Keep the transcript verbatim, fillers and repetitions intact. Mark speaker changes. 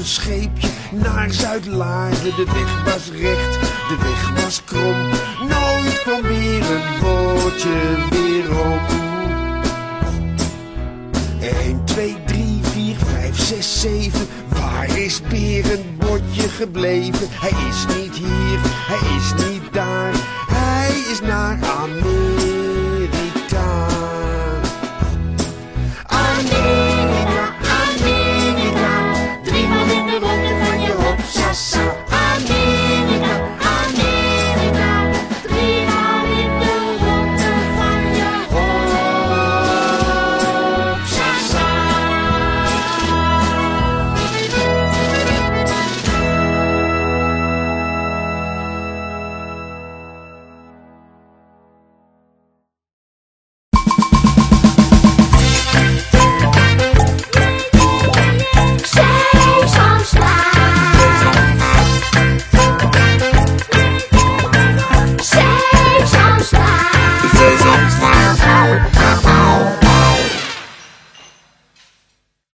Speaker 1: scheepje naar Zuid-Laren. De weg was recht, de weg was krom. Nooit kwam weer een bootje weer om. een, twee, drie, vier, vijf, zes, zeven. Waar is Berenbotje gebleven? Hij is niet hier, hij is niet daar.